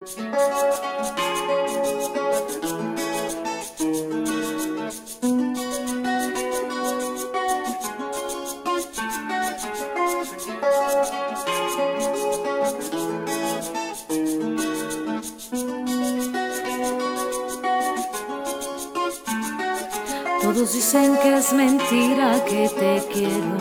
Todos dicen que es mentira que te quiero,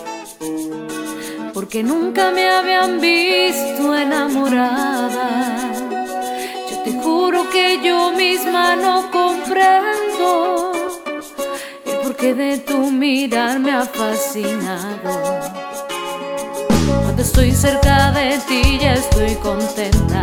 porque nunca me habían visto enamorada. Yo te juro que yo misma no comprendo el porqué de tu mirar me ha fascinado. Cuando estoy cerca de ti ya estoy contenta.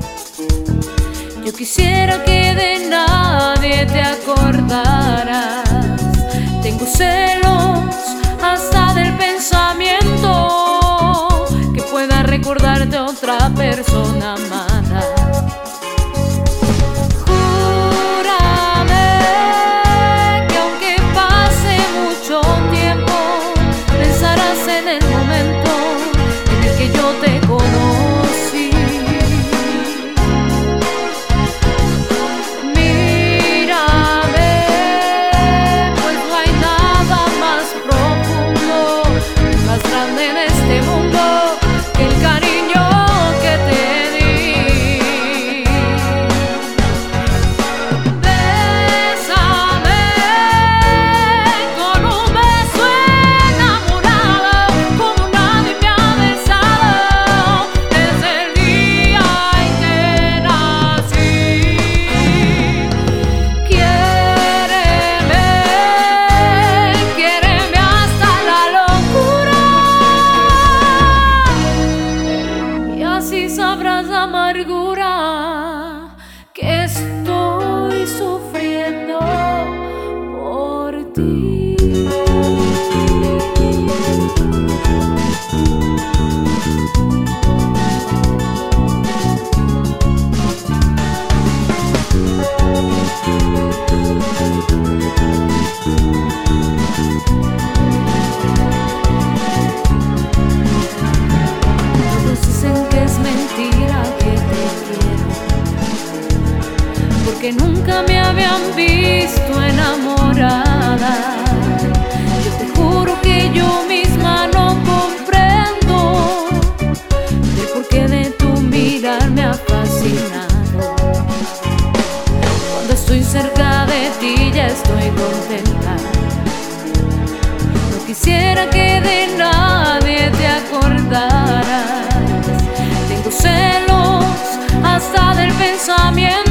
Yo quisiera que de nadie te acordaras. Tengo celos hasta del pensamiento que pueda recordarte otra persona amada. Júrame que aunque pase mucho tiempo, pensarás en el momento en el que yo te conocí. En este mundo que el cariño que te di. Bésame con un beso enamorado, como nadie me ha besado desde el día en que nací. Quiéreme hasta la locura. Así sabrás la amargura que estoy sufriendo por ti. Porque nunca me habían visto enamorada. Yo te juro que yo misma no comprendo el porqué de tu mirar me ha fascinado. Cuando estoy cerca de ti ya estoy contenta. No quisiera que de nadie te acordaras. Tengo celos hasta del pensamiento